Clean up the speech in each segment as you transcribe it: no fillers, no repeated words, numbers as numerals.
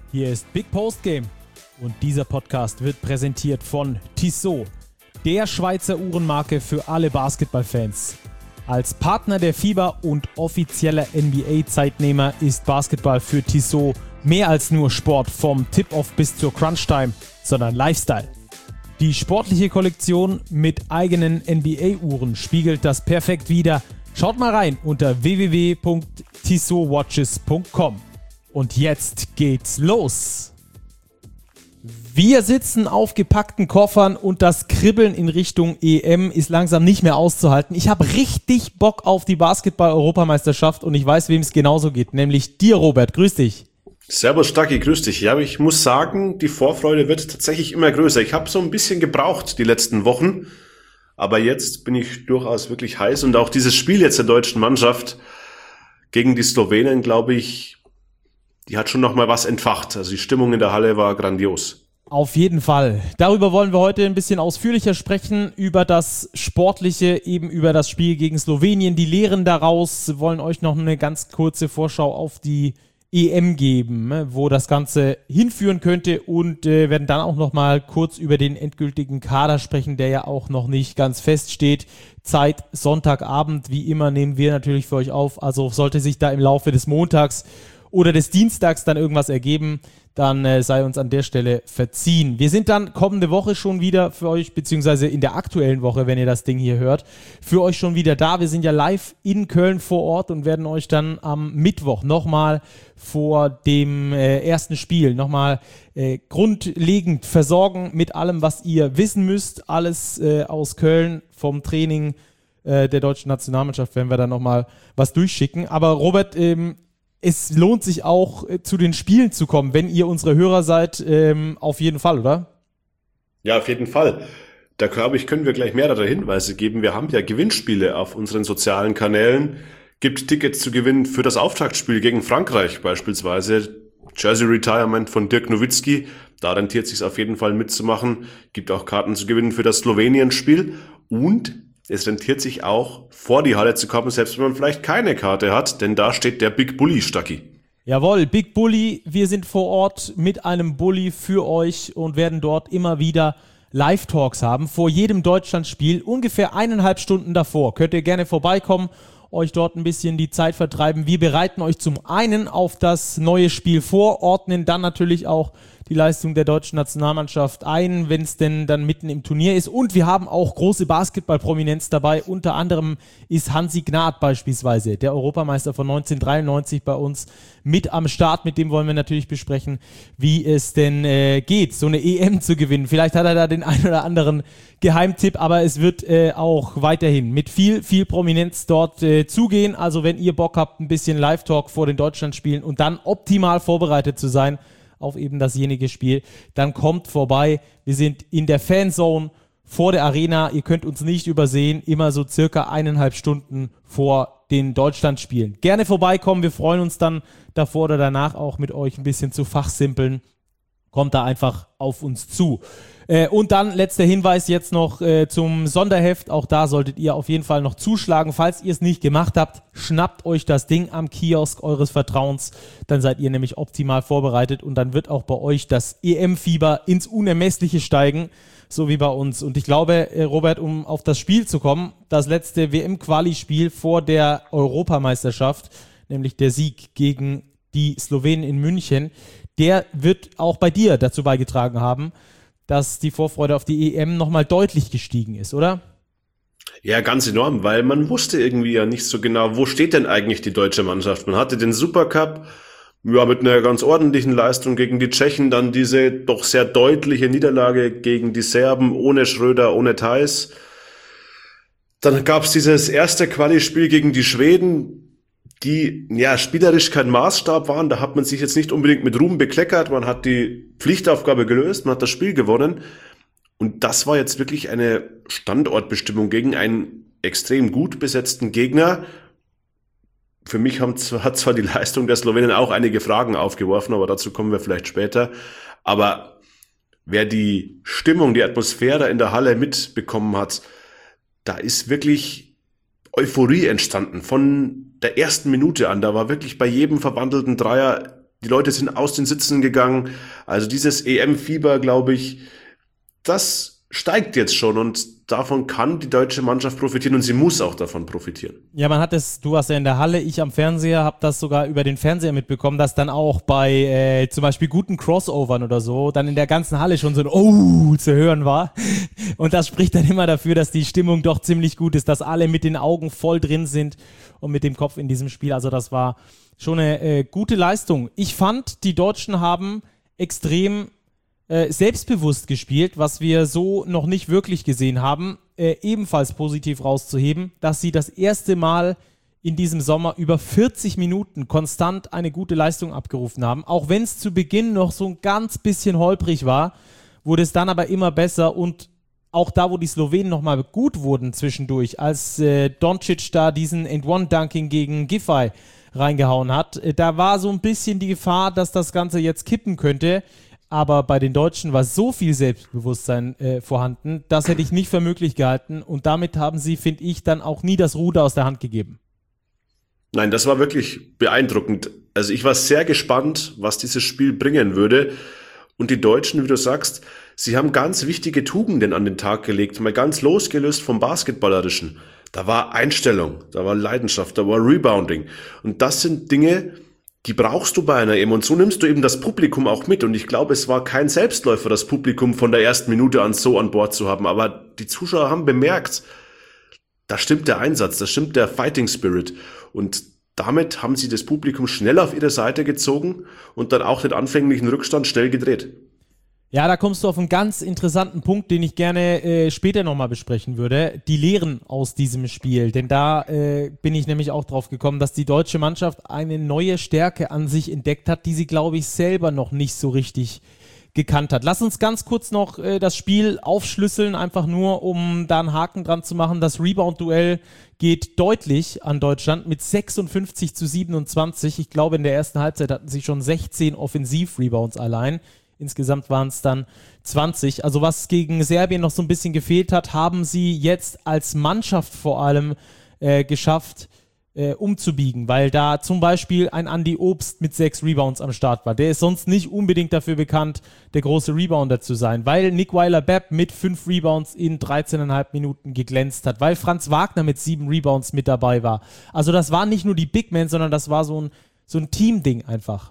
Hier ist Big Post Game und dieser Podcast wird präsentiert von Tissot, der Schweizer Uhrenmarke für alle Basketballfans. Als Partner der FIBA und offizieller NBA-Zeitnehmer ist Basketball für Tissot mehr als nur Sport vom Tip-Off bis zur Crunch-Time, sondern Lifestyle. Die sportliche Kollektion mit eigenen NBA-Uhren spiegelt das perfekt wider. Schaut mal rein unter www.tissotwatches.com. Und jetzt geht's los. Wir sitzen auf gepackten Koffern und das Kribbeln in Richtung EM ist langsam nicht mehr auszuhalten. Ich habe richtig Bock auf die Basketball-Europameisterschaft und ich weiß, wem es genauso geht, nämlich dir, Robert. Grüß dich. Servus Stacki, grüß dich. Ja, ich muss sagen, die Vorfreude wird tatsächlich immer größer. Ich habe so ein bisschen gebraucht die letzten Wochen, aber jetzt bin ich durchaus wirklich heiß und auch dieses Spiel jetzt der deutschen Mannschaft gegen die Slowenen, glaube ich, die hat schon nochmal was entfacht. Also die Stimmung in der Halle war grandios. Auf jeden Fall. Darüber wollen wir heute ein bisschen ausführlicher sprechen, über das Sportliche, eben über das Spiel gegen Slowenien, die Lehren daraus, wollen euch noch eine ganz kurze Vorschau auf die EM geben, wo das Ganze hinführen könnte und werden dann auch nochmal kurz über den endgültigen Kader sprechen, der ja auch noch nicht ganz feststeht. Zeit Sonntagabend, wie immer, nehmen wir natürlich für euch auf. Also sollte sich da im Laufe des Montags oder des Dienstags dann irgendwas ergeben, dann sei uns an der Stelle verziehen. Wir sind dann kommende Woche schon wieder für euch, beziehungsweise in der aktuellen Woche, wenn ihr das Ding hier hört, für euch schon wieder da. Wir sind ja live in Köln vor Ort und werden euch dann am Mittwoch nochmal vor dem ersten Spiel nochmal grundlegend versorgen mit allem, was ihr wissen müsst. Alles aus Köln vom Training der deutschen Nationalmannschaft werden wir dann nochmal was durchschicken. Aber Robert, es lohnt sich auch, zu den Spielen zu kommen, wenn ihr unsere Hörer seid, auf jeden Fall, oder? Ja, auf jeden Fall. Da glaube ich, können wir gleich mehrere Hinweise geben. Wir haben ja Gewinnspiele auf unseren sozialen Kanälen. Gibt Tickets zu gewinnen für das Auftaktspiel gegen Frankreich beispielsweise. Jersey Retirement von Dirk Nowitzki. Da rentiert es sich auf jeden Fall mitzumachen. Gibt auch Karten zu gewinnen für das Slowenien-Spiel. Und es rentiert sich auch, vor die Halle zu kommen, selbst wenn man vielleicht keine Karte hat, denn da steht der Big Bully, Stacki. Jawohl, Big Bully, wir sind vor Ort mit einem Bully für euch und werden dort immer wieder Live-Talks haben, vor jedem Deutschlandspiel, ungefähr 1,5 Stunden davor. Könnt ihr gerne vorbeikommen, euch dort ein bisschen die Zeit vertreiben. Wir bereiten euch zum einen auf das neue Spiel vor, ordnen dann natürlich auch die Leistung der deutschen Nationalmannschaft ein, wenn es denn dann mitten im Turnier ist. Und wir haben auch große Basketball-Prominenz dabei. Unter anderem ist Hansi Gnad beispielsweise, der Europameister von 1993 bei uns, mit am Start. Mit dem wollen wir natürlich besprechen, wie es denn geht, so eine EM zu gewinnen. Vielleicht hat er da den einen oder anderen Geheimtipp, aber es wird auch weiterhin mit viel Prominenz dort zugehen. Also wenn ihr Bock habt, ein bisschen Live-Talk vor den Deutschlandspielen und dann optimal vorbereitet zu sein auf eben dasjenige Spiel, dann kommt vorbei. Wir sind in der Fanzone vor der Arena. Ihr könnt uns nicht übersehen, immer so circa 1,5 Stunden vor den Deutschlandspielen. Gerne vorbeikommen, wir freuen uns dann davor oder danach auch mit euch ein bisschen zu fachsimpeln. Kommt da einfach auf uns zu. Und dann letzter Hinweis jetzt noch zum Sonderheft. Auch da solltet ihr auf jeden Fall noch zuschlagen. Falls ihr es nicht gemacht habt, schnappt euch das Ding am Kiosk eures Vertrauens. Dann seid ihr nämlich optimal vorbereitet und dann wird auch bei euch das EM-Fieber ins Unermessliche steigen, so wie bei uns. Und ich glaube, Robert, um auf das Spiel zu kommen, das letzte WM-Quali-Spiel vor der Europameisterschaft, nämlich der Sieg gegen die Slowenen in München, der wird auch bei dir dazu beigetragen haben, dass die Vorfreude auf die EM nochmal deutlich gestiegen ist, oder? Ja, ganz enorm, weil man wusste irgendwie ja nicht so genau, wo steht denn eigentlich die deutsche Mannschaft. Man hatte den Supercup, ja, mit einer ganz ordentlichen Leistung gegen die Tschechen, dann diese doch sehr deutliche Niederlage gegen die Serben, ohne Schröder, ohne Theis. Dann gab's dieses erste Quali-Spiel gegen die Schweden, die ja spielerisch kein Maßstab waren. Da hat man sich jetzt nicht unbedingt mit Ruhm bekleckert. Man hat die Pflichtaufgabe gelöst, man hat das Spiel gewonnen. Und das war jetzt wirklich eine Standortbestimmung gegen einen extrem gut besetzten Gegner. Für mich hat zwar die Leistung der Slowenen auch einige Fragen aufgeworfen, aber dazu kommen wir vielleicht später. Aber wer die Stimmung, die Atmosphäre in der Halle mitbekommen hat, da ist wirklich Euphorie entstanden von der ersten Minute an. Da war wirklich bei jedem verwandelten Dreier Die Leute sind aus den Sitzen gegangen. Also dieses EM-Fieber, glaube ich, das steigt jetzt schon und davon kann die deutsche Mannschaft profitieren und sie muss auch davon profitieren. Ja, man hat es, du warst ja in der Halle, ich am Fernseher, habe das sogar über den Fernseher mitbekommen, dass dann auch bei zum Beispiel guten Crossovern oder so dann in der ganzen Halle schon so ein Oh zu hören war. Und das spricht dann immer dafür, dass die Stimmung doch ziemlich gut ist, dass alle mit den Augen voll drin sind und mit dem Kopf in diesem Spiel. Also das war schon eine gute Leistung. Ich fand, die Deutschen haben extrem selbstbewusst gespielt, was wir so noch nicht wirklich gesehen haben. Ebenfalls positiv rauszuheben, dass sie das erste Mal in diesem Sommer über 40 Minuten konstant eine gute Leistung abgerufen haben. Auch wenn es zu Beginn noch so ein ganz bisschen holprig war, wurde es dann aber immer besser und auch da, wo die Slowenen nochmal gut wurden zwischendurch, als Doncic da diesen End-One-Dunking gegen Giffey reingehauen hat, da war so ein bisschen die Gefahr, dass das Ganze jetzt kippen könnte. Aber bei den Deutschen war so viel Selbstbewusstsein vorhanden, das hätte ich nicht für möglich gehalten. Und damit haben sie, finde ich, dann auch nie das Ruder aus der Hand gegeben. Nein, das war wirklich beeindruckend. Also ich war sehr gespannt, was dieses Spiel bringen würde. Und die Deutschen, wie du sagst, sie haben ganz wichtige Tugenden an den Tag gelegt, mal ganz losgelöst vom Basketballerischen. Da war Einstellung, da war Leidenschaft, da war Rebounding. Und das sind Dinge, die brauchst du bei einer EM und so nimmst du eben das Publikum auch mit und ich glaube, es war kein Selbstläufer, das Publikum von der ersten Minute an so an Bord zu haben, aber die Zuschauer haben bemerkt, da stimmt der Einsatz, da stimmt der Fighting Spirit und damit haben sie das Publikum schnell auf ihre Seite gezogen und dann auch den anfänglichen Rückstand schnell gedreht. Ja, da kommst du auf einen ganz interessanten Punkt, den ich gerne später nochmal besprechen würde. Die Lehren aus diesem Spiel. Denn da bin ich nämlich auch drauf gekommen, dass die deutsche Mannschaft eine neue Stärke an sich entdeckt hat, die sie, glaube ich, selber noch nicht so richtig gekannt hat. Lass uns ganz kurz noch das Spiel aufschlüsseln, einfach nur, um da einen Haken dran zu machen. Das Rebound-Duell geht deutlich an Deutschland mit 56-27. Ich glaube, in der ersten Halbzeit hatten sie schon 16 Offensiv-Rebounds allein. Insgesamt waren es dann 20. Also was gegen Serbien noch so ein bisschen gefehlt hat, haben sie jetzt als Mannschaft vor allem geschafft, umzubiegen, weil da zum Beispiel ein Andy Obst mit 6 Rebounds am Start war. Der ist sonst nicht unbedingt dafür bekannt, der große Rebounder zu sein, weil Nick Weiler-Bepp mit 5 Rebounds in 13,5 Minuten geglänzt hat, weil Franz Wagner mit 7 Rebounds mit dabei war. Also das waren nicht nur die Big Men, sondern das war so ein Team-Ding einfach.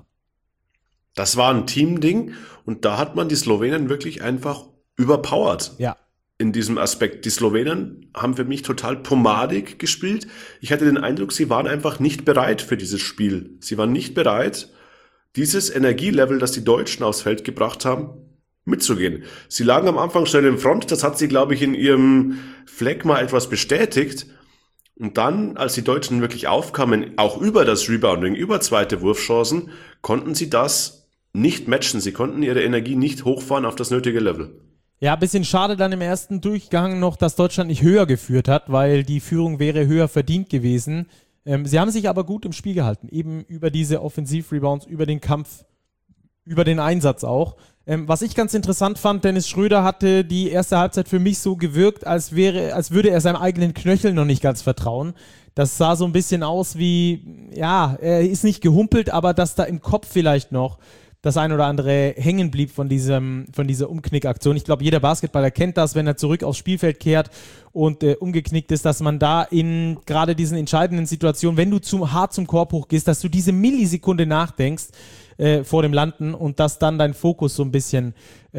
Das war ein Teamding und da hat man die Slowenen wirklich einfach überpowered. Ja. In diesem Aspekt. Die Slowenen haben für mich total pomadig gespielt. Ich hatte den Eindruck, sie waren einfach nicht bereit für dieses Spiel. Sie waren nicht bereit, dieses Energielevel, das die Deutschen aufs Feld gebracht haben, mitzugehen. Sie lagen am Anfang schnell im Front. Das hat sie, glaube ich, in ihrem Fleck mal etwas bestätigt. Und dann, als die Deutschen wirklich aufkamen, auch über das Rebounding, über zweite Wurfchancen, konnten sie das nicht matchen. Sie konnten ihre Energie nicht hochfahren auf das nötige Level. Ja, ein bisschen schade dann im ersten Durchgang noch, dass Deutschland nicht höher geführt hat, weil die Führung wäre höher verdient gewesen. Sie haben sich aber gut im Spiel gehalten, eben über diese Offensiv-Rebounds, über den Kampf, über den Einsatz auch. Was ich ganz interessant fand, Dennis Schröder hatte die erste Halbzeit für mich so gewirkt, als würde er seinem eigenen Knöchel noch nicht ganz vertrauen. Das sah so ein bisschen aus wie, ja, er ist nicht gehumpelt, aber dass da im Kopf vielleicht noch das ein oder andere hängen blieb von dieser Umknickaktion. Ich glaube, jeder Basketballer kennt das, wenn er zurück aufs Spielfeld kehrt und umgeknickt ist, dass man da in gerade diesen entscheidenden Situationen, wenn du hart zum Korb hochgehst, dass du diese Millisekunde nachdenkst vor dem Landen und dass dann dein Fokus so ein bisschen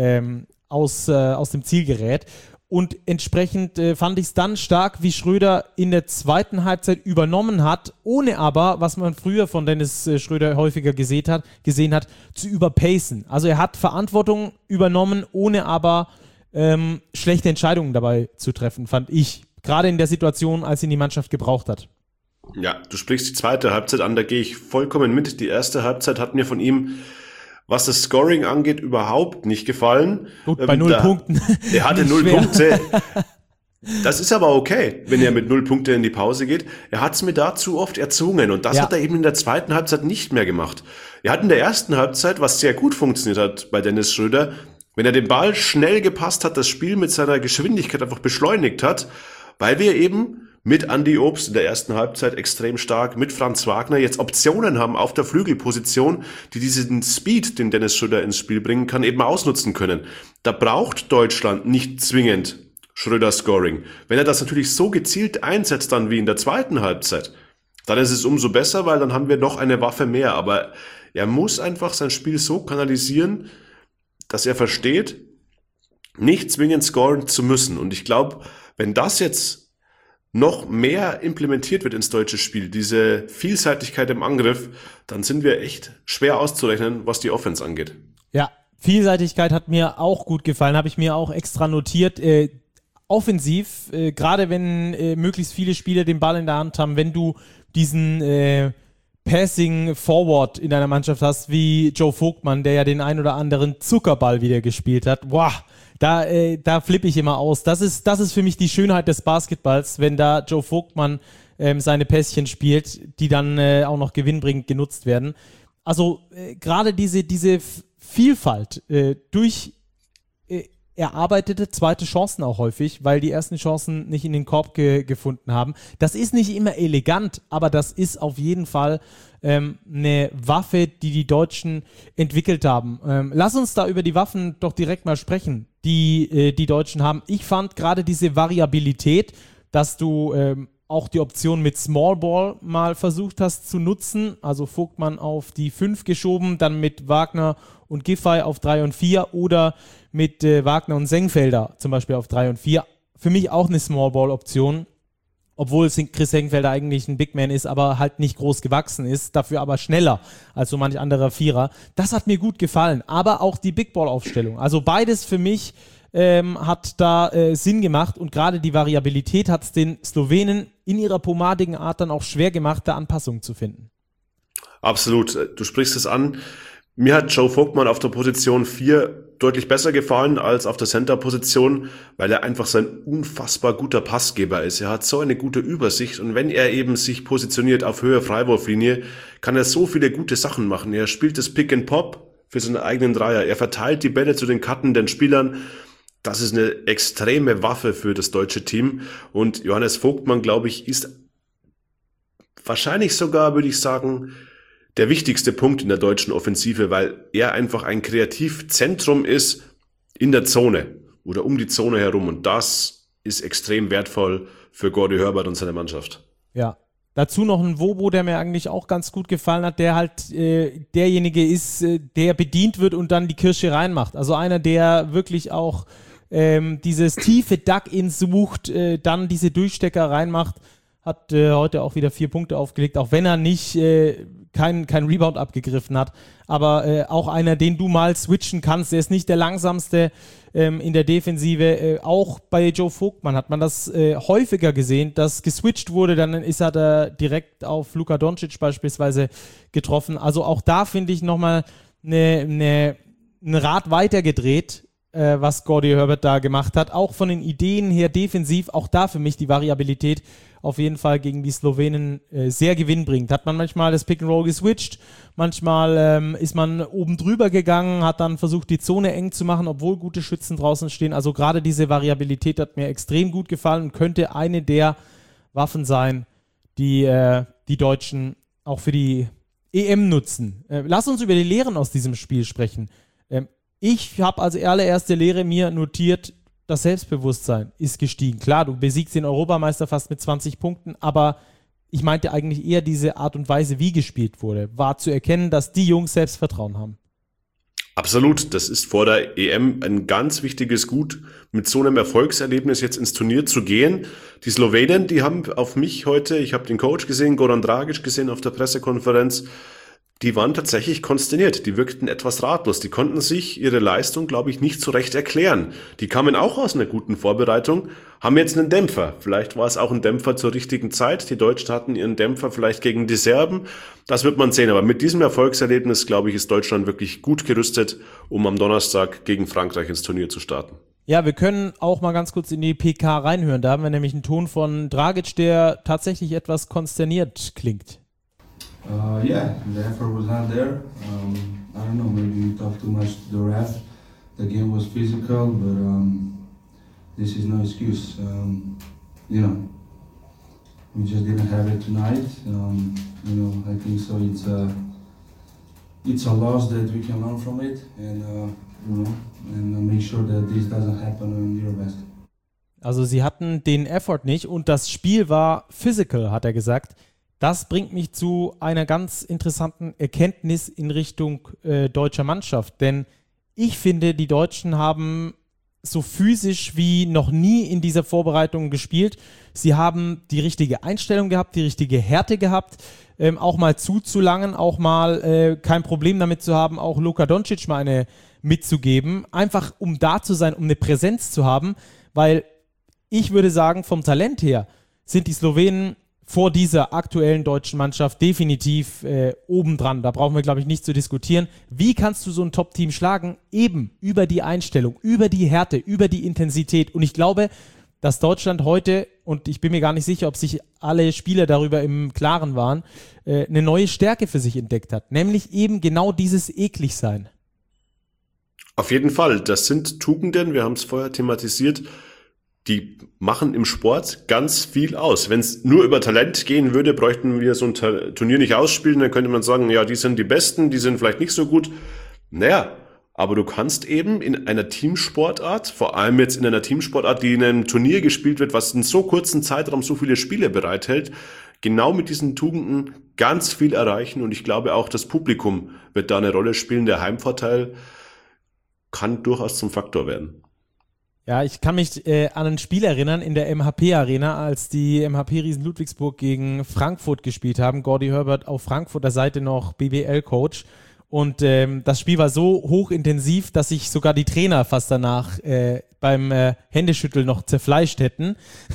aus dem Ziel gerät. Und entsprechend fand ich es dann stark, wie Schröder in der zweiten Halbzeit übernommen hat, ohne aber, was man früher von Dennis Schröder häufiger gesehen hat, zu überpacen. Also er hat Verantwortung übernommen, ohne aber schlechte Entscheidungen dabei zu treffen, fand ich. Gerade in der Situation, als ihn die Mannschaft gebraucht hat. Ja, du sprichst die zweite Halbzeit an, da gehe ich vollkommen mit. Die erste Halbzeit hat mir von ihm, was das Scoring angeht, überhaupt nicht gefallen. Gut, bei 0 Punkten. Er hatte 0 Punkte. Das ist aber okay, wenn er mit 0 Punkte in die Pause geht. Er hat es mir da zu oft erzwungen und das hat er eben in der zweiten Halbzeit nicht mehr gemacht. Er hat in der ersten Halbzeit, was sehr gut funktioniert hat bei Dennis Schröder, wenn er den Ball schnell gepasst hat, das Spiel mit seiner Geschwindigkeit einfach beschleunigt hat, weil wir eben mit Andy Obst in der ersten Halbzeit extrem stark, mit Franz Wagner jetzt Optionen haben auf der Flügelposition, die diesen Speed, den Dennis Schröder ins Spiel bringen kann, eben ausnutzen können. Da braucht Deutschland nicht zwingend Schröder Scoring. Wenn er das natürlich so gezielt einsetzt dann wie in der zweiten Halbzeit, dann ist es umso besser, weil dann haben wir noch eine Waffe mehr. Aber er muss einfach sein Spiel so kanalisieren, dass er versteht, nicht zwingend scoren zu müssen. Und ich glaube, wenn das jetzt noch mehr implementiert wird ins deutsche Spiel, diese Vielseitigkeit im Angriff, dann sind wir echt schwer auszurechnen, was die Offense angeht. Ja, Vielseitigkeit hat mir auch gut gefallen, habe ich mir auch extra notiert. Offensiv, gerade wenn möglichst viele Spieler den Ball in der Hand haben, wenn du diesen Passing Forward in deiner Mannschaft hast, wie Joe Vogtmann, der ja den ein oder anderen Zuckerball wieder gespielt hat, boah, da flippe ich immer aus. Das ist für mich die Schönheit des Basketballs, wenn da Joe Vogtmann seine Pässchen spielt, die dann auch noch gewinnbringend genutzt werden. Also gerade diese Vielfalt durch erarbeitete zweite Chancen auch häufig, weil die ersten Chancen nicht in den Korb gefunden haben. Das ist nicht immer elegant, aber das ist auf jeden Fall eine Waffe, die Deutschen entwickelt haben. Lass uns da über die Waffen doch direkt mal sprechen, die Deutschen haben. Ich fand gerade diese Variabilität, dass du auch die Option mit Small Ball mal versucht hast zu nutzen, also Vogtmann auf die 5 geschoben, dann mit Wagner und Giffey auf 3 und 4 oder mit Wagner und Sengfelder zum Beispiel auf 3 und 4. Für mich auch eine Small Ball Option, obwohl Chris Sengfelder eigentlich ein Big Man ist, aber halt nicht groß gewachsen ist, dafür aber schneller als so manch anderer Vierer. Das hat mir gut gefallen, aber auch die Big Ball Aufstellung. Also beides für mich hat da Sinn gemacht und gerade die Variabilität hat es den Slowenen in ihrer pomadigen Art dann auch schwer gemacht, da Anpassungen zu finden. Absolut, du sprichst es an. Mir hat Joe Vogtmann auf der Position 4 deutlich besser gefallen als auf der Center-Position, weil er einfach so ein unfassbar guter Passgeber ist. Er hat so eine gute Übersicht und wenn er eben sich positioniert auf Höhe Freiwurflinie, kann er so viele gute Sachen machen. Er spielt das Pick and Pop für seinen eigenen Dreier. Er verteilt die Bälle zu den cuttenden Spielern. Das ist eine extreme Waffe für das deutsche Team. Und Johannes Vogtmann, glaube ich, ist wahrscheinlich sogar, würde ich sagen, der wichtigste Punkt in der deutschen Offensive, weil er einfach ein Kreativzentrum ist in der Zone oder um die Zone herum. Und das ist extrem wertvoll für Gordy Herbert und seine Mannschaft. Ja. Dazu noch ein Wobo, der mir eigentlich auch ganz gut gefallen hat, der halt derjenige ist, der bedient wird und dann die Kirsche reinmacht. Also einer, der wirklich auch dieses tiefe Duck-In sucht, dann diese Durchstecker reinmacht, hat heute auch wieder 4 Punkte aufgelegt, auch wenn er nicht kein Rebound abgegriffen hat, aber auch einer, den du mal switchen kannst, der ist nicht der langsamste in der Defensive, auch bei Joe Vogtmann hat man das häufiger gesehen, dass geswitcht wurde, dann ist er da direkt auf Luka Doncic beispielsweise getroffen, also auch da finde ich nochmal ein Rad weitergedreht, was Gordy Herbert da gemacht hat, auch von den Ideen her defensiv, auch da für mich die Variabilität auf jeden Fall gegen die Slowenen sehr gewinnbringend. Hat man manchmal das Pick and Roll geswitcht, manchmal ist man oben drüber gegangen, hat dann versucht, die Zone eng zu machen, obwohl gute Schützen draußen stehen. Also gerade diese Variabilität hat mir extrem gut gefallen und könnte eine der Waffen sein, die die Deutschen auch für die EM nutzen. Lass uns über die Lehren aus diesem Spiel sprechen. Ich habe als allererste Lehre mir notiert, das Selbstbewusstsein ist gestiegen. Klar, du besiegst den Europameister fast mit 20 Punkten, aber ich meinte eigentlich eher diese Art und Weise, wie gespielt wurde, war zu erkennen, dass die Jungs Selbstvertrauen haben. Absolut, das ist vor der EM ein ganz wichtiges Gut, mit so einem Erfolgserlebnis jetzt ins Turnier zu gehen. Die Slowenen, die haben auf mich heute, ich habe den Coach gesehen, Goran Dragic gesehen auf der Pressekonferenz, die waren tatsächlich konsterniert, die wirkten etwas ratlos, die konnten sich ihre Leistung, glaube ich, nicht so recht erklären. Die kamen auch aus einer guten Vorbereitung, haben jetzt einen Dämpfer. Vielleicht war es auch ein Dämpfer zur richtigen Zeit. Die Deutschen hatten ihren Dämpfer vielleicht gegen die Serben. Das wird man sehen. Aber mit diesem Erfolgserlebnis, glaube ich, ist Deutschland wirklich gut gerüstet, um am Donnerstag gegen Frankreich ins Turnier zu starten. Ja, wir können auch mal ganz kurz in die PK reinhören. Da haben wir nämlich einen Ton von Dragic, der tatsächlich etwas konsterniert klingt. Yeah, the effort was not there. I don't know, maybe we talked too much to the ref. The game was physical, but this is no excuse. You know, we just didn't have it tonight. I think so. It's a loss that we can learn from it, and make sure that this doesn't happen in Eurobasket. Also sie hatten den Effort nicht und das Spiel war physical, hat er gesagt. Das bringt mich zu einer ganz interessanten Erkenntnis in Richtung deutscher Mannschaft, denn ich finde, die Deutschen haben so physisch wie noch nie in dieser Vorbereitung gespielt. Sie haben die richtige Einstellung gehabt, die richtige Härte gehabt, auch mal zuzulangen, auch mal kein Problem damit zu haben, auch Luka Doncic mal eine mitzugeben, einfach um da zu sein, um eine Präsenz zu haben, weil ich würde sagen, vom Talent her sind die Slowenen vor dieser aktuellen deutschen Mannschaft definitiv obendran. Da brauchen wir, glaube ich, nicht zu diskutieren. Wie kannst du so ein Top-Team schlagen? Eben über die Einstellung, über die Härte, über die Intensität. Und ich glaube, dass Deutschland heute, und ich bin mir gar nicht sicher, ob sich alle Spieler darüber im Klaren waren, eine neue Stärke für sich entdeckt hat. Nämlich eben genau dieses Ekligsein. Auf jeden Fall. Das sind Tugenden, wir haben es vorher thematisiert, die machen im Sport ganz viel aus. Wenn es nur über Talent gehen würde, bräuchten wir so ein Turnier nicht ausspielen. Dann könnte man sagen, ja, die sind die Besten, die sind vielleicht nicht so gut. Naja, aber du kannst eben in einer Teamsportart, vor allem jetzt in einer Teamsportart, die in einem Turnier gespielt wird, was in so kurzen Zeitraum so viele Spiele bereithält, genau mit diesen Tugenden ganz viel erreichen. Und ich glaube auch, das Publikum wird da eine Rolle spielen. Der Heimvorteil kann durchaus zum Faktor werden. Ja, ich kann mich an ein Spiel erinnern in der MHP-Arena, als die MHP Riesen Ludwigsburg gegen Frankfurt gespielt haben. Gordy Herbert auf Frankfurter Seite noch BBL-Coach. Und das Spiel war so hochintensiv, dass sich sogar die Trainer fast danach beim Händeschütteln noch zerfleischt hätten.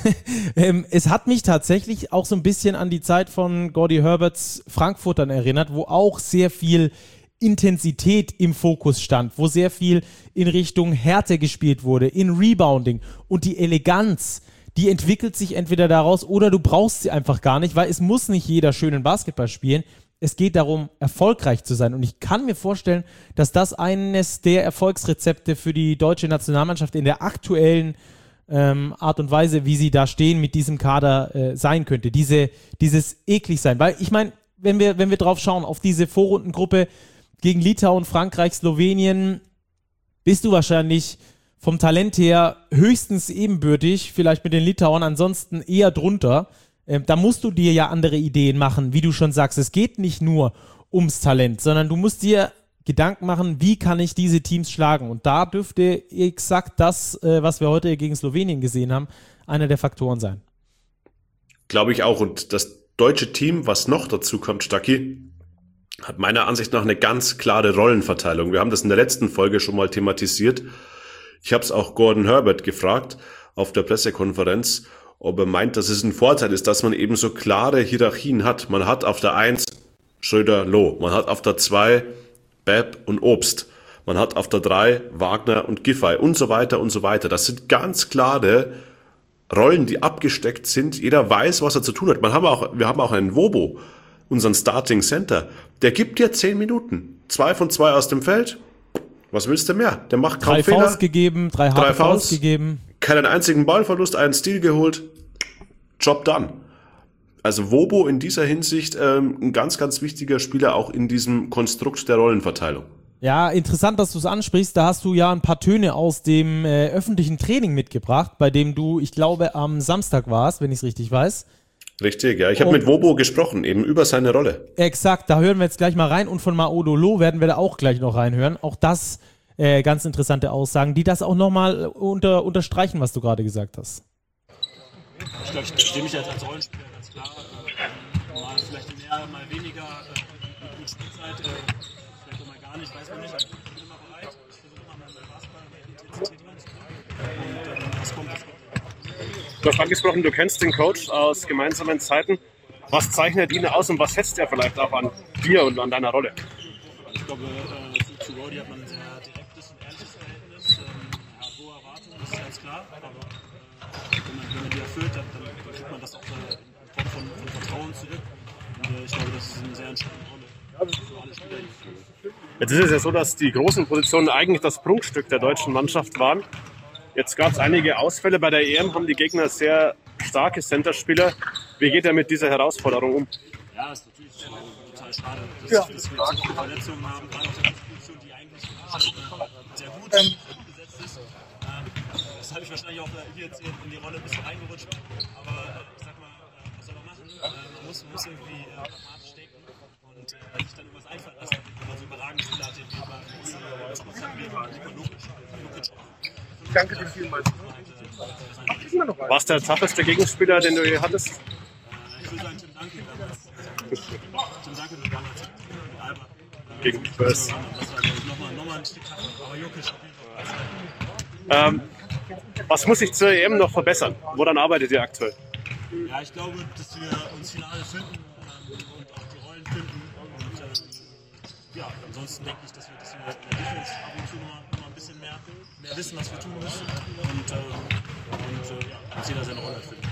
Es hat mich tatsächlich auch so ein bisschen an die Zeit von Gordy Herberts Frankfurtern erinnert, wo auch sehr viel Intensität im Fokus stand, wo sehr viel in Richtung Härte gespielt wurde, in Rebounding, und die Eleganz, die entwickelt sich entweder daraus oder du brauchst sie einfach gar nicht, weil es muss nicht jeder schönen Basketball spielen. Es geht darum, erfolgreich zu sein, und ich kann mir vorstellen, dass das eines der Erfolgsrezepte für die deutsche Nationalmannschaft in der aktuellen Art und Weise, wie sie da stehen mit diesem Kader sein könnte, dieses eklig sein, weil ich meine, wenn wir drauf schauen, auf diese Vorrundengruppe gegen Litauen, Frankreich, Slowenien, bist du wahrscheinlich vom Talent her höchstens ebenbürtig, vielleicht mit den Litauern, ansonsten eher drunter. Da musst du dir ja andere Ideen machen, wie du schon sagst. Es geht nicht nur ums Talent, sondern du musst dir Gedanken machen, wie kann ich diese Teams schlagen. Und da dürfte exakt das, was wir heute gegen Slowenien gesehen haben, einer der Faktoren sein. Glaube ich auch. Und das deutsche Team, was noch dazu kommt, Stacki, hat meiner Ansicht nach eine ganz klare Rollenverteilung. Wir haben das in der letzten Folge schon mal thematisiert. Ich habe es auch Gordon Herbert gefragt auf der Pressekonferenz, ob er meint, dass es ein Vorteil ist, dass man eben so klare Hierarchien hat. Man hat auf der 1 Schröder, Loh. Man hat auf der 2 Babb und Obst. Man hat auf der 3 Wagner und Giffey und so weiter und so weiter. Das sind ganz klare Rollen, die abgesteckt sind. Jeder weiß, was er zu tun hat. Wir haben auch einen Wobo, unseren Starting Center. Der gibt dir 10 Minuten. 2 von 2 aus dem Feld. Was willst du mehr? Der macht kaum Fehler. 3 Fouls gegeben, 3 harte Fouls gegeben. Keinen einzigen Ballverlust, einen Steal geholt. Job done. Also Wobo in dieser Hinsicht ein ganz, ganz wichtiger Spieler auch in diesem Konstrukt der Rollenverteilung. Ja, interessant, dass du es ansprichst. Da hast du ja ein paar Töne aus dem öffentlichen Training mitgebracht, bei dem du, ich glaube, am Samstag warst, wenn ich es richtig weiß. Richtig, ja. Ich habe mit Wobo gesprochen, eben über seine Rolle. Exakt, da hören wir jetzt gleich mal rein, und von Maodo Loh werden wir da auch gleich noch reinhören. Auch das ganz interessante Aussagen, die das auch nochmal unterstreichen, was du gerade gesagt hast. Ich glaube, ich verstehe mich als Rollenspieler ganz klar. Mal vielleicht mehr, mal weniger, mit Spielzeit, vielleicht auch mal gar nicht, weiß man nicht. Ich bin immer bereit, ich versuche immer meinen Basketball mit Intensität reinzubringen. Und was kommt, das kommt. Du hast angesprochen, du kennst den Coach aus gemeinsamen Zeiten. Was zeichnet ihn aus und was schätzt er vielleicht auch an dir und an deiner Rolle? Ich glaube, zu Gordy hat man ein sehr direktes und ehrliches Verhältnis. Er hat hohe Erwartungen, das ist ganz klar. Aber wenn man die erfüllt, dann kriegt man das auch in Form von Vertrauen zurück. Und ich glaube, das ist eine sehr entscheidende Rolle für alle Spieler. Jetzt ist es ja so, dass die großen Positionen eigentlich das Prunkstück der deutschen Mannschaft waren. Jetzt gab es einige Ausfälle bei der EM, haben die Gegner sehr starke Centerspieler. Wie geht er mit dieser Herausforderung um? Ja, ist natürlich total schade, dass wir so viele Verletzungen haben, gerade auf der Position, die eigentlich sehr gut besetzt ist. Das habe ich wahrscheinlich auch hier jetzt in die Rolle ein bisschen reingerutscht. Aber ich sag mal, was soll man machen? Man muss irgendwie pragmatisch denken und sich dann irgendwas einfallen lassen. Wenn man so überragende Spieler hat, Danke dir vielmals. War es der tougheste Gegenspieler, den du je hattest? Ich würde sagen, Tim Duncan damals. Tim Duncan damals mit Alba. Gegen Spurs. Das war nochmal ein Stück tougher, aber Jokic auf jeden Fall. Was muss sich zur EM noch verbessern? Woran arbeitet ihr aktuell? Ja, ich glaube, dass wir uns finale finden und auch die Rollen finden. Und ja, ansonsten denke ich, dass wir in der Defense ab und zu noch mal ein bisschen mehr wissen, was wir tun müssen. Und ja, dass jeder seine Rolle findet.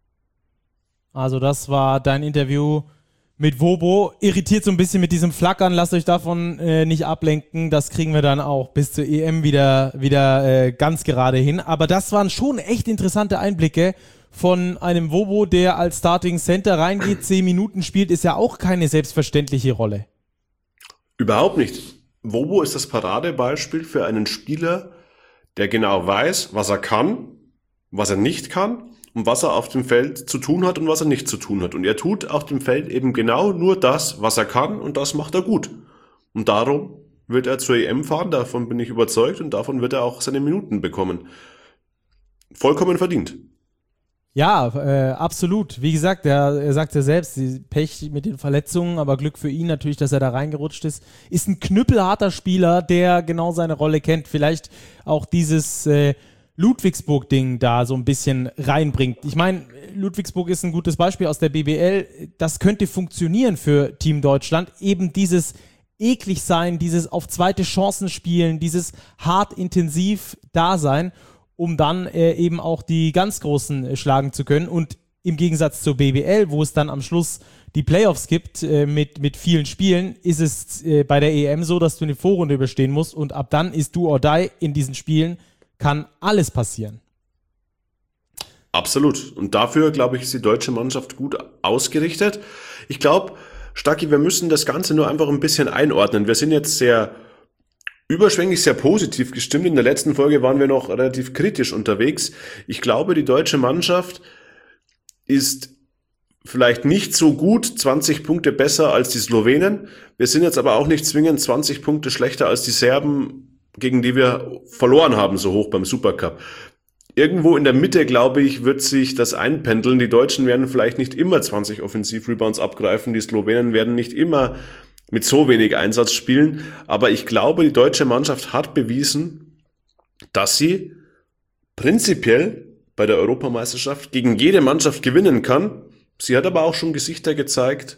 Also das war dein Interview mit Wobo. Irritiert so ein bisschen mit diesem Flackern. Lasst euch davon nicht ablenken. Das kriegen wir dann auch bis zur EM wieder ganz gerade hin. Aber das waren schon echt interessante Einblicke von einem Wobo, der als Starting Center reingeht, 10 Minuten spielt, ist ja auch keine selbstverständliche Rolle. Überhaupt nicht. Wobo ist das Paradebeispiel für einen Spieler, der genau weiß, was er kann, was er nicht kann und was er auf dem Feld zu tun hat und was er nicht zu tun hat. Und er tut auf dem Feld eben genau nur das, was er kann, und das macht er gut. Und darum wird er zur EM fahren, davon bin ich überzeugt, und davon wird er auch seine Minuten bekommen. Vollkommen verdient. Ja, absolut. Wie gesagt, er sagt ja selbst, Pech mit den Verletzungen, aber Glück für ihn natürlich, dass er da reingerutscht ist. Ist ein knüppelharter Spieler, der genau seine Rolle kennt. Vielleicht auch dieses Ludwigsburg-Ding da so ein bisschen reinbringt. Ich meine, Ludwigsburg ist ein gutes Beispiel aus der BBL. Das könnte funktionieren für Team Deutschland. Eben dieses eklig sein, dieses auf zweite Chancen spielen, dieses hart intensiv da sein, um dann eben auch die ganz Großen schlagen zu können. Und im Gegensatz zur BBL, wo es dann am Schluss die Playoffs gibt mit vielen Spielen, ist es bei der EM so, dass du eine Vorrunde überstehen musst und ab dann ist do or die in diesen Spielen, kann alles passieren. Absolut. Und dafür, glaube ich, ist die deutsche Mannschaft gut ausgerichtet. Ich glaube, Stacki, wir müssen das Ganze nur einfach ein bisschen einordnen. Wir sind jetzt sehr überschwänglich, sehr positiv gestimmt. In der letzten Folge waren wir noch relativ kritisch unterwegs. Ich glaube, die deutsche Mannschaft ist vielleicht nicht so gut, 20 Punkte besser als die Slowenen. Wir sind jetzt aber auch nicht zwingend 20 Punkte schlechter als die Serben, gegen die wir verloren haben, so hoch beim Supercup. Irgendwo in der Mitte, glaube ich, wird sich das einpendeln. Die Deutschen werden vielleicht nicht immer 20 Offensivrebounds abgreifen. Die Slowenen werden nicht immer mit so wenig Einsatz spielen. Aber ich glaube, die deutsche Mannschaft hat bewiesen, dass sie prinzipiell bei der Europameisterschaft gegen jede Mannschaft gewinnen kann. Sie hat aber auch schon Gesichter gezeigt,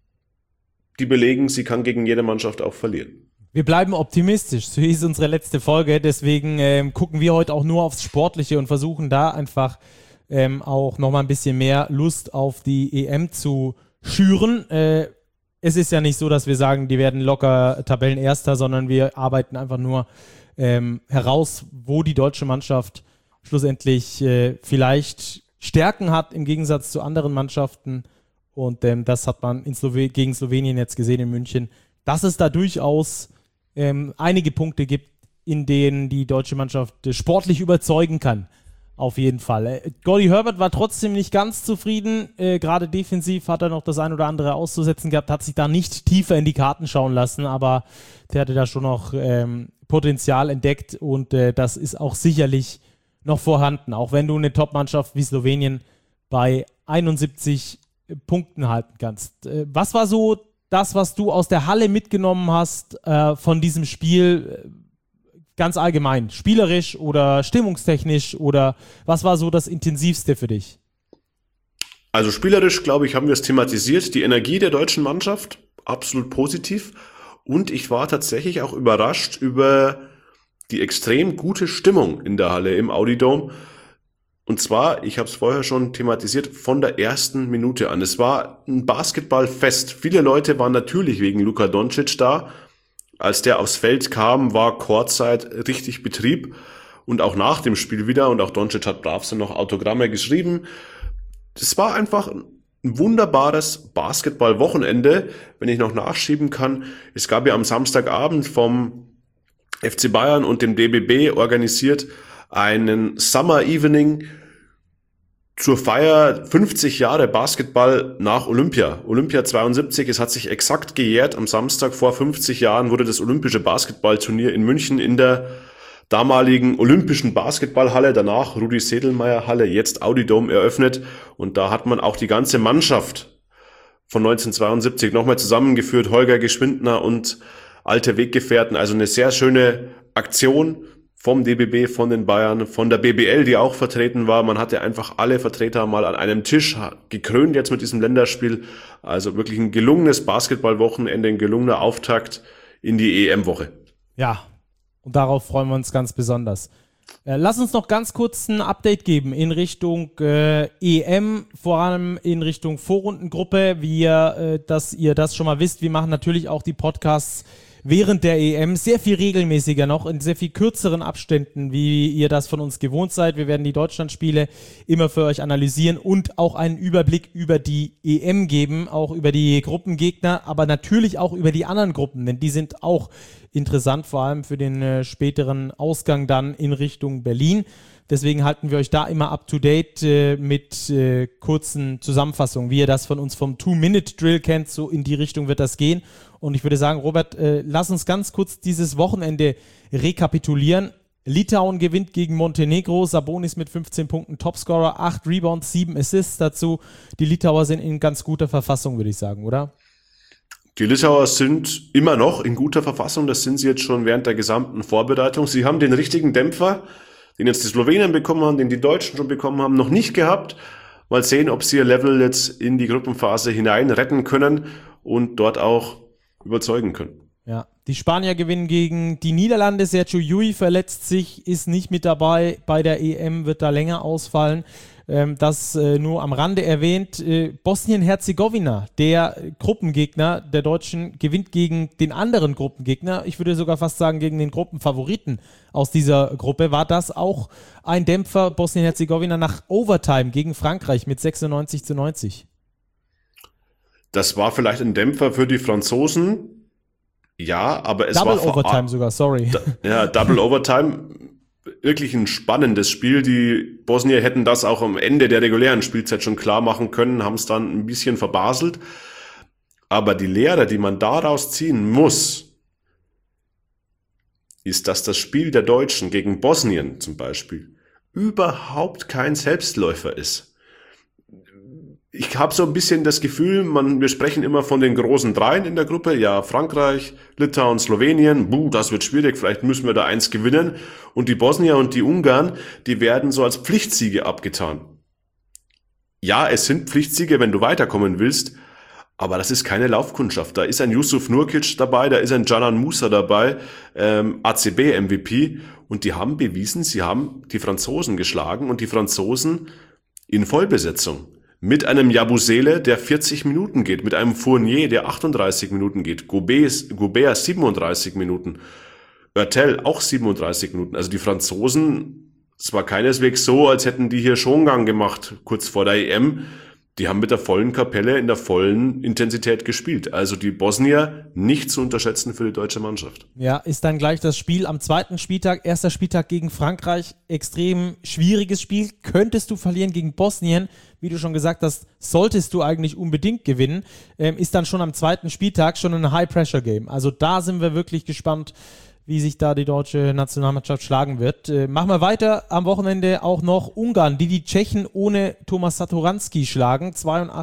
die belegen, sie kann gegen jede Mannschaft auch verlieren. Wir bleiben optimistisch, so hieß unsere letzte Folge, deswegen gucken wir heute auch nur aufs Sportliche und versuchen da einfach auch nochmal ein bisschen mehr Lust auf die EM zu schüren. Es ist ja nicht so, dass wir sagen, die werden locker Tabellenerster, sondern wir arbeiten einfach nur heraus, wo die deutsche Mannschaft schlussendlich vielleicht Stärken hat im Gegensatz zu anderen Mannschaften und das hat man gegen Slowenien jetzt gesehen in München, dass es da durchaus einige Punkte gibt, in denen die deutsche Mannschaft sportlich überzeugen kann. Auf jeden Fall. Gordy Herbert war trotzdem nicht ganz zufrieden. Gerade defensiv hat er noch das ein oder andere auszusetzen gehabt, hat sich da nicht tiefer in die Karten schauen lassen, aber der hatte da schon noch Potenzial entdeckt und das ist auch sicherlich noch vorhanden, auch wenn du eine Top-Mannschaft wie Slowenien bei 71 Punkten halten kannst. Was war so das, was du aus der Halle mitgenommen hast von diesem Spiel, ganz allgemein, spielerisch oder stimmungstechnisch, oder was war so das Intensivste für dich? Also spielerisch, glaube ich, haben wir es thematisiert. Die Energie der deutschen Mannschaft, absolut positiv. Und ich war tatsächlich auch überrascht über die extrem gute Stimmung in der Halle im Audi Dome. Und zwar, ich habe es vorher schon thematisiert, von der ersten Minute an. Es war ein Basketballfest. Viele Leute waren natürlich wegen Luka Doncic da. Als der aufs Feld kam, war Courtside richtig Betrieb. Und auch nach dem Spiel wieder. Und auch Doncic hat brav so noch Autogramme geschrieben. Das war einfach ein wunderbares Basketball-Wochenende, wenn ich noch nachschieben kann. Es gab ja am Samstagabend vom FC Bayern und dem DBB organisiert einen Summer Evening zur Feier 50 Jahre Basketball nach Olympia. Olympia 72, es hat sich exakt gejährt. Am Samstag vor 50 Jahren wurde das olympische Basketballturnier in München in der damaligen Olympischen Basketballhalle, danach Rudi-Sedlmayr-Halle, jetzt Audi-Dome eröffnet. Und da hat man auch die ganze Mannschaft von 1972 nochmal zusammengeführt. Holger Geschwindner und alte Weggefährten. Also eine sehr schöne Aktion vom DBB, von den Bayern, von der BBL, die auch vertreten war. Man hatte einfach alle Vertreter mal an einem Tisch, gekrönt jetzt mit diesem Länderspiel. Also wirklich ein gelungenes Basketballwochenende, ein gelungener Auftakt in die EM-Woche. Ja, und darauf freuen wir uns ganz besonders. Lass uns noch ganz kurz ein Update geben in Richtung EM, vor allem in Richtung Vorrundengruppe, dass ihr das schon mal wisst. Wir machen natürlich auch die Podcasts während der EM sehr viel regelmäßiger noch, in sehr viel kürzeren Abständen, wie ihr das von uns gewohnt seid. Wir werden die Deutschlandspiele immer für euch analysieren und auch einen Überblick über die EM geben, auch über die Gruppengegner, aber natürlich auch über die anderen Gruppen, denn die sind auch interessant, vor allem für den späteren Ausgang dann in Richtung Berlin. Deswegen halten wir euch da immer up to date mit kurzen Zusammenfassungen, wie ihr das von uns vom 2-Minute-Drill kennt, so in die Richtung wird das gehen. Und ich würde sagen, Robert, lass uns ganz kurz dieses Wochenende rekapitulieren. Litauen gewinnt gegen Montenegro, Sabonis mit 15 Punkten Topscorer, 8 Rebounds, 7 Assists dazu. Die Litauer sind in ganz guter Verfassung, würde ich sagen, oder? Die Litauer sind immer noch in guter Verfassung, das sind sie jetzt schon während der gesamten Vorbereitung. Sie haben den richtigen Dämpfer, den jetzt die Slowenen bekommen haben, den die Deutschen schon bekommen haben, noch nicht gehabt. Mal sehen, ob sie ihr Level jetzt in die Gruppenphase hinein retten können und dort auch überzeugen können. Ja, die Spanier gewinnen gegen die Niederlande. Sergio Llull verletzt sich, ist nicht mit dabei bei der EM, wird da länger ausfallen. Das nur am Rande erwähnt. Bosnien-Herzegowina, der Gruppengegner der Deutschen, gewinnt gegen den anderen Gruppengegner. Ich würde sogar fast sagen, gegen den Gruppenfavoriten aus dieser Gruppe. War das auch ein Dämpfer, Bosnien-Herzegowina nach Overtime gegen Frankreich mit 96-90? Das war vielleicht ein Dämpfer für die Franzosen. Ja, aber es war... Double Overtime sogar, sorry. Ja, Double Overtime. Wirklich ein spannendes Spiel. Die Bosnier hätten das auch am Ende der regulären Spielzeit schon klar machen können, haben es dann ein bisschen verbaselt. Aber die Lehre, die man daraus ziehen muss, ist, dass das Spiel der Deutschen gegen Bosnien zum Beispiel überhaupt kein Selbstläufer ist. Ich habe so ein bisschen das Gefühl, wir sprechen immer von den großen Dreien in der Gruppe. Ja, Frankreich, Litauen, Slowenien. Das wird schwierig, vielleicht müssen wir da eins gewinnen. Und die Bosnier und die Ungarn, die werden so als Pflichtsiege abgetan. Ja, es sind Pflichtsiege, wenn du weiterkommen willst. Aber das ist keine Laufkundschaft. Da ist ein Yusuf Nurkic dabei, da ist ein Canan Musa dabei, ACB-MVP. Und die haben bewiesen, sie haben die Franzosen geschlagen und die Franzosen in Vollbesetzung. Mit einem Yabusele, der 40 Minuten geht, mit einem Fournier, der 38 Minuten geht, Gobert 37 Minuten, Oertel auch 37 Minuten. Also die Franzosen, es war keineswegs so, als hätten die hier Schongang gemacht, kurz vor der EM. Die haben mit der vollen Kapelle in der vollen Intensität gespielt. Also die Bosnier nicht zu unterschätzen für die deutsche Mannschaft. Ja, ist dann gleich das Spiel am zweiten Spieltag, erster Spieltag gegen Frankreich. Extrem schwieriges Spiel. Könntest du verlieren gegen Bosnien? Wie du schon gesagt hast, solltest du eigentlich unbedingt gewinnen. Ist dann schon am zweiten Spieltag schon ein High-Pressure-Game. Also da sind wir wirklich gespannt, wie sich da die deutsche Nationalmannschaft schlagen wird. Machen wir weiter. Am Wochenende auch noch Ungarn, die Tschechen ohne Thomas Satoranski schlagen.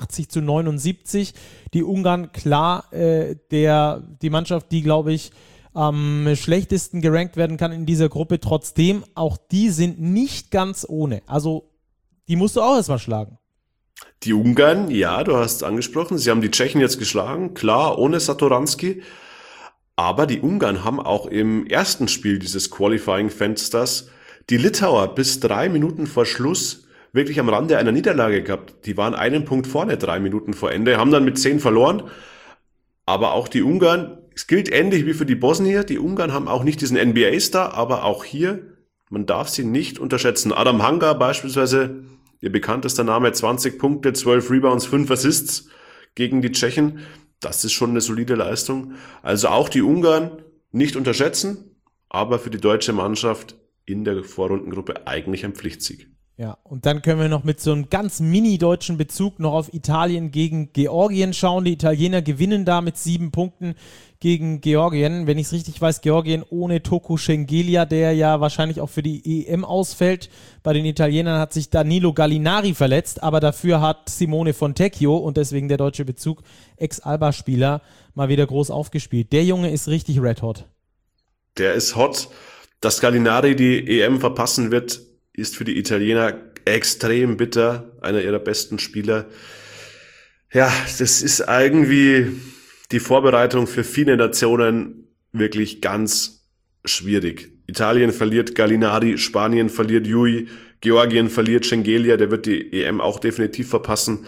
82-79. Die Ungarn klar die Mannschaft, die, glaube ich, am schlechtesten gerankt werden kann in dieser Gruppe. Trotzdem, auch die sind nicht ganz ohne. Also die musst du auch erstmal schlagen. Die Ungarn, ja, du hast es angesprochen. Sie haben die Tschechen jetzt geschlagen. Klar, ohne Satoranski. Aber die Ungarn haben auch im ersten Spiel dieses Qualifying-Fensters die Litauer bis 3 Minuten vor Schluss wirklich am Rande einer Niederlage gehabt. Die waren einen Punkt vorne, 3 Minuten vor Ende, haben dann mit 10 verloren. Aber auch die Ungarn, es gilt ähnlich wie für die Bosnier, die Ungarn haben auch nicht diesen NBA-Star, aber auch hier, man darf sie nicht unterschätzen. Adam Hanga beispielsweise ihr bekanntester Name, 20 Punkte, 12 Rebounds, 5 Assists gegen die Tschechen. Das ist schon eine solide Leistung. Also auch die Ungarn nicht unterschätzen, aber für die deutsche Mannschaft in der Vorrundengruppe eigentlich ein Pflichtsieg. Ja, und dann können wir noch mit so einem ganz mini-deutschen Bezug noch auf Italien gegen Georgien schauen. Die Italiener gewinnen da mit 7 Punkten gegen Georgien. Wenn ich es richtig weiß, Georgien ohne Toko Shengelia, der ja wahrscheinlich auch für die EM ausfällt. Bei den Italienern hat sich Danilo Gallinari verletzt, aber dafür hat Simone Fontecchio, und deswegen der deutsche Bezug, Ex-Alba-Spieler, mal wieder groß aufgespielt. Der Junge ist richtig red hot. Der ist hot. Dass Gallinari die EM verpassen wird, ist für die Italiener extrem bitter. Einer ihrer besten Spieler. Ja, das ist irgendwie die Vorbereitung für viele Nationen wirklich ganz schwierig. Italien verliert Gallinari, Spanien verliert Jui, Georgien verliert Shengelia, der wird die EM auch definitiv verpassen.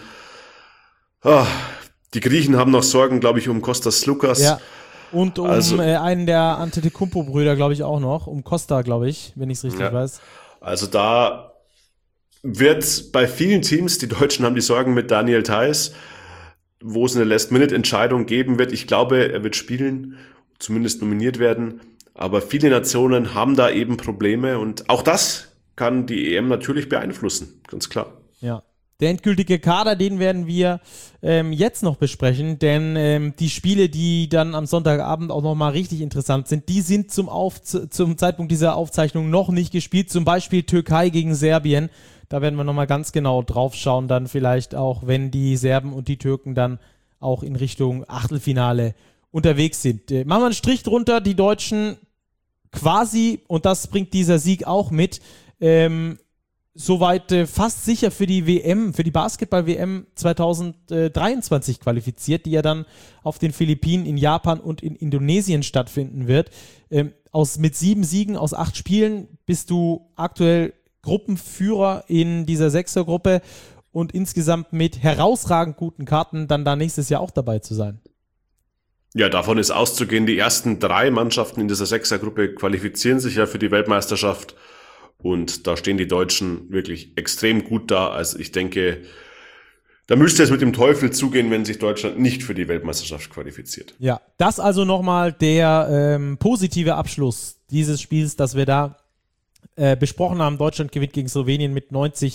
Die Griechen haben noch Sorgen, glaube ich, um Kostas Sloukas. Ja. Und um einen der Antetokounmpo-Brüder, glaube ich, auch noch. Um Costa, glaube ich, wenn ich es richtig weiß. Also da wird bei vielen Teams, die Deutschen haben die Sorgen mit Daniel Theis, wo es eine Last-Minute-Entscheidung geben wird. Ich glaube, er wird spielen, zumindest nominiert werden. Aber viele Nationen haben da eben Probleme. Und auch das kann die EM natürlich beeinflussen, ganz klar. Ja. Der endgültige Kader, den werden wir jetzt noch besprechen, denn die Spiele, die dann am Sonntagabend auch nochmal richtig interessant sind, die sind zum Zeitpunkt dieser Aufzeichnung noch nicht gespielt. Zum Beispiel Türkei gegen Serbien. Da werden wir nochmal ganz genau drauf schauen, dann vielleicht auch, wenn die Serben und die Türken dann auch in Richtung Achtelfinale unterwegs sind. Machen wir einen Strich drunter, die Deutschen quasi, und das bringt dieser Sieg auch mit, soweit fast sicher für die WM, für die Basketball-WM 2023 qualifiziert, die ja dann auf den Philippinen, in Japan und in Indonesien stattfinden wird. Mit 7 Siegen aus 8 Spielen bist du aktuell Gruppenführer in dieser Sechsergruppe und insgesamt mit herausragend guten Karten dann da nächstes Jahr auch dabei zu sein. Ja, davon ist auszugehen, die ersten 3 Mannschaften in dieser Sechsergruppe qualifizieren sich ja für die Weltmeisterschaft. Und da stehen die Deutschen wirklich extrem gut da. Also ich denke, da müsste es mit dem Teufel zugehen, wenn sich Deutschland nicht für die Weltmeisterschaft qualifiziert. Ja, das also nochmal der positive Abschluss dieses Spiels, das wir da besprochen haben. Deutschland gewinnt gegen Slowenien mit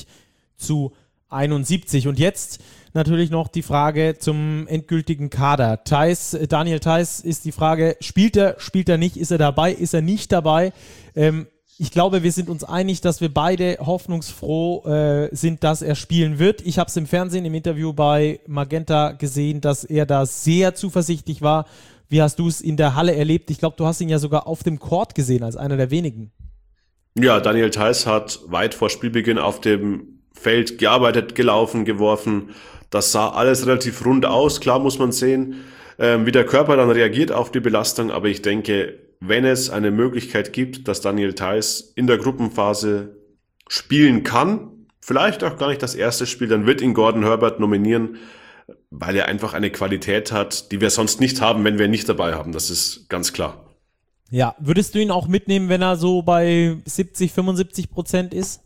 90-71. Und jetzt natürlich noch die Frage zum endgültigen Kader. Daniel Theis ist die Frage, spielt er nicht, ist er dabei, ist er nicht dabei? Ich glaube, wir sind uns einig, dass wir beide hoffnungsfroh sind, dass er spielen wird. Ich habe es im Fernsehen, im Interview bei Magenta gesehen, dass er da sehr zuversichtlich war. Wie hast du es in der Halle erlebt? Ich glaube, du hast ihn ja sogar auf dem Court gesehen, als einer der wenigen. Ja, Daniel Theis hat weit vor Spielbeginn auf dem Feld gearbeitet, gelaufen, geworfen. Das sah alles relativ rund aus. Klar muss man sehen, wie der Körper dann reagiert auf die Belastung. Aber ich denke, wenn es eine Möglichkeit gibt, dass Daniel Theis in der Gruppenphase spielen kann, vielleicht auch gar nicht das erste Spiel, dann wird ihn Gordon Herbert nominieren, weil er einfach eine Qualität hat, die wir sonst nicht haben, wenn wir ihn nicht dabei haben. Das ist ganz klar. Ja, würdest du ihn auch mitnehmen, wenn er so bei 70-75% ist?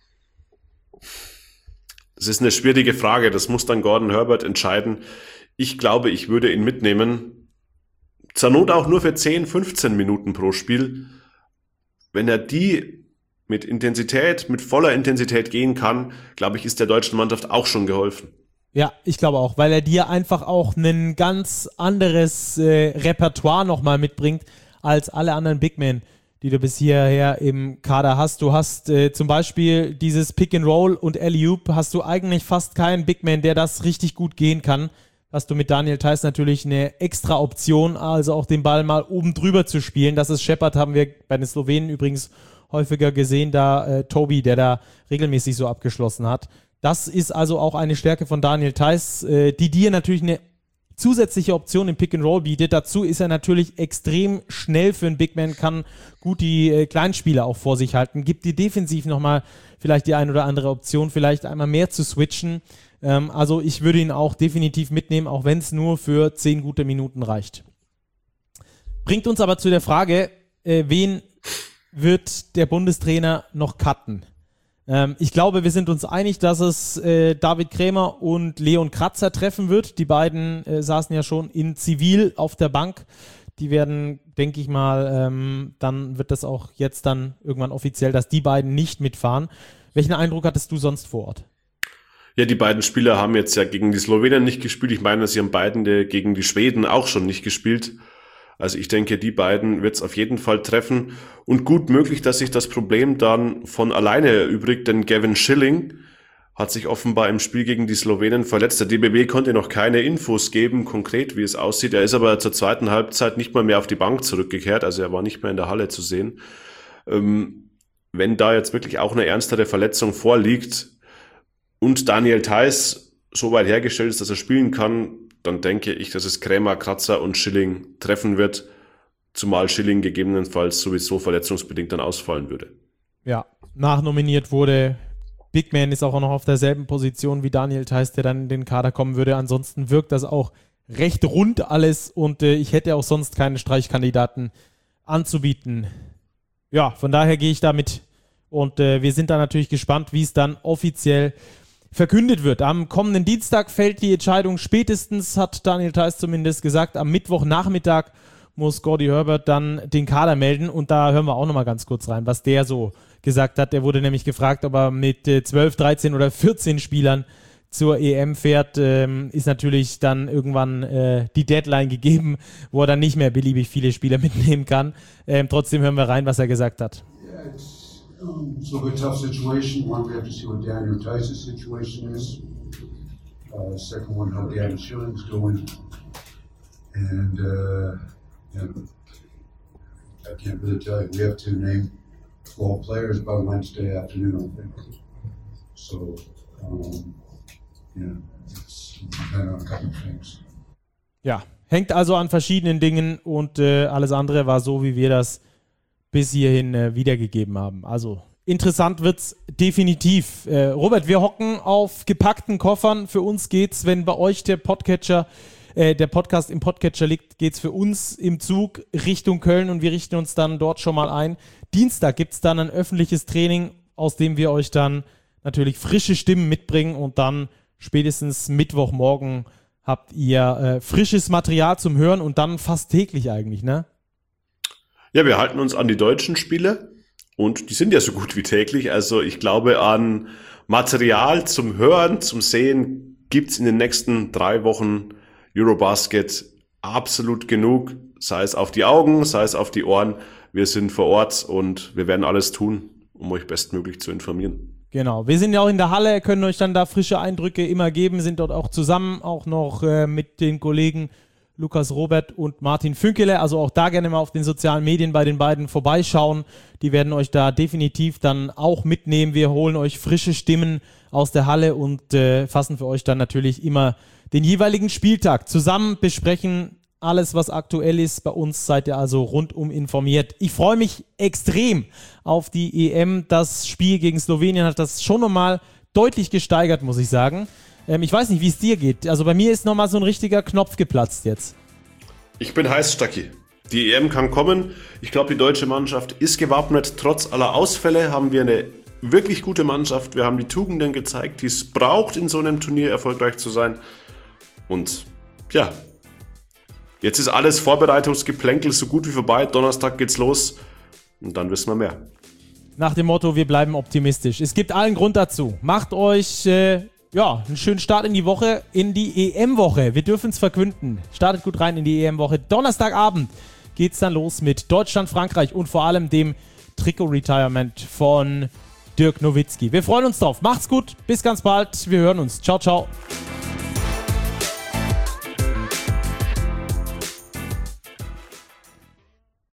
Das ist eine schwierige Frage. Das muss dann Gordon Herbert entscheiden. Ich glaube, ich würde ihn mitnehmen. Zur Not auch nur für 10, 15 Minuten pro Spiel. Wenn er die mit voller Intensität gehen kann, glaube ich, ist der deutschen Mannschaft auch schon geholfen. Ja, ich glaube auch, weil er dir einfach auch ein ganz anderes Repertoire nochmal mitbringt als alle anderen Big Men, die du bis hierher im Kader hast. Du hast zum Beispiel dieses Pick and Roll und Alley-Oop, hast du eigentlich fast keinen Big Man, der das richtig gut gehen kann. Hast du mit Daniel Theis natürlich eine extra Option, also auch den Ball mal oben drüber zu spielen. Das ist Shepard, haben wir bei den Slowenen übrigens häufiger gesehen, da Tobi, der da regelmäßig so abgeschlossen hat. Das ist also auch eine Stärke von Daniel Theis, die dir natürlich eine zusätzliche Option im Pick and Roll bietet. Dazu ist er natürlich extrem schnell für einen Big Man, kann gut die Kleinspieler auch vor sich halten, gibt dir defensiv nochmal vielleicht die ein oder andere Option, vielleicht einmal mehr zu switchen. Also ich würde ihn auch definitiv mitnehmen, auch wenn es nur für 10 gute Minuten reicht. Bringt uns aber zu der Frage, wen wird der Bundestrainer noch cutten? Ich glaube, wir sind uns einig, dass es David Krämer und Leon Kratzer treffen wird. Die beiden saßen ja schon in Zivil auf der Bank. Die werden, denke ich mal, dann wird das auch jetzt dann irgendwann offiziell, dass die beiden nicht mitfahren. Welchen Eindruck hattest du sonst vor Ort? Ja, die beiden Spieler haben jetzt ja gegen die Slowenen nicht gespielt. Ich meine, sie haben beiden gegen die Schweden auch schon nicht gespielt. Also ich denke, die beiden wird es auf jeden Fall treffen. Und gut möglich, dass sich das Problem dann von alleine erübrigt, denn Gavin Schilling hat sich offenbar im Spiel gegen die Slowenen verletzt. Der DBB konnte noch keine Infos geben, konkret wie es aussieht. Er ist aber zur zweiten Halbzeit nicht mal mehr auf die Bank zurückgekehrt, also er war nicht mehr in der Halle zu sehen. Wenn da jetzt wirklich auch eine ernstere Verletzung vorliegt und Daniel Theiss so weit hergestellt ist, dass er spielen kann, dann denke ich, dass es Krämer, Kratzer und Schilling treffen wird, zumal Schilling gegebenenfalls sowieso verletzungsbedingt dann ausfallen würde. Ja, nachnominiert wurde Big Man, ist auch noch auf derselben Position wie Daniel Theiss, der dann in den Kader kommen würde. Ansonsten wirkt das auch recht rund alles und ich hätte auch sonst keine Streichkandidaten anzubieten. Ja, von daher gehe ich damit und wir sind da natürlich gespannt, wie es dann offiziell verkündet wird. Am kommenden Dienstag fällt die Entscheidung spätestens, hat Daniel Theiss zumindest gesagt, am Mittwochnachmittag muss Gordy Herbert dann den Kader melden und da hören wir auch nochmal ganz kurz rein, was der so gesagt hat. Der wurde nämlich gefragt, ob er mit 12, 13 oder 14 Spielern zur EM fährt. Ist natürlich dann irgendwann die Deadline gegeben, wo er dann nicht mehr beliebig viele Spieler mitnehmen kann. Trotzdem hören wir rein, was er gesagt hat. Yeah, it's a little bit tough situation. One, we have to see what Daniel Theiss's situation is. Second one, how Gavin Schilling's doing. And yeah, I can't really tell you. We have to name 12 players by Wednesday afternoon, I think. So, yeah, it's depending on a couple of things. Ja, hängt also an verschiedenen Dingen und alles andere war so, wie wir das bis hierhin wiedergegeben haben. Also interessant wird's definitiv. Robert, wir hocken auf gepackten Koffern. Für uns geht's, wenn bei euch der Podcast im Podcatcher liegt, geht's für uns im Zug Richtung Köln und wir richten uns dann dort schon mal ein. Dienstag gibt's dann ein öffentliches Training, aus dem wir euch dann natürlich frische Stimmen mitbringen und dann spätestens Mittwochmorgen habt ihr frisches Material zum Hören und dann fast täglich eigentlich, ne? Ja, wir halten uns an die deutschen Spiele und die sind ja so gut wie täglich. Also ich glaube, an Material zum Hören, zum Sehen gibt's in den nächsten 3 Wochen Eurobasket absolut genug. Sei es auf die Augen, sei es auf die Ohren. Wir sind vor Ort und wir werden alles tun, um euch bestmöglich zu informieren. Genau, wir sind ja auch in der Halle, können euch dann da frische Eindrücke immer geben, sind dort auch zusammen, auch noch mit den Kollegen Lukas Robert und Martin Fünkele, also auch da gerne mal auf den sozialen Medien bei den beiden vorbeischauen. Die werden euch da definitiv dann auch mitnehmen. Wir holen euch frische Stimmen aus der Halle und fassen für euch dann natürlich immer den jeweiligen Spieltag zusammen, besprechen alles, was aktuell ist. Bei uns seid ihr also rundum informiert. Ich freue mich extrem auf die EM. Das Spiel gegen Slowenien hat das schon nochmal deutlich gesteigert, muss ich sagen. Ich weiß nicht, wie es dir geht. Also bei mir ist nochmal so ein richtiger Knopf geplatzt jetzt. Ich bin heiß, Stacki. Die EM kann kommen. Ich glaube, die deutsche Mannschaft ist gewappnet. Trotz aller Ausfälle haben wir eine wirklich gute Mannschaft. Wir haben die Tugenden gezeigt, die es braucht, in so einem Turnier erfolgreich zu sein. Und ja, jetzt ist alles Vorbereitungsgeplänkel so gut wie vorbei. Donnerstag geht's los und dann wissen wir mehr. Nach dem Motto, wir bleiben optimistisch. Es gibt allen Grund dazu. Macht euch einen schönen Start in die Woche, in die EM-Woche. Wir dürfen es verkünden. Startet gut rein in die EM-Woche. Donnerstagabend geht's dann los mit Deutschland, Frankreich und vor allem dem Trikot-Retirement von Dirk Nowitzki. Wir freuen uns drauf. Macht's gut. Bis ganz bald. Wir hören uns. Ciao, ciao.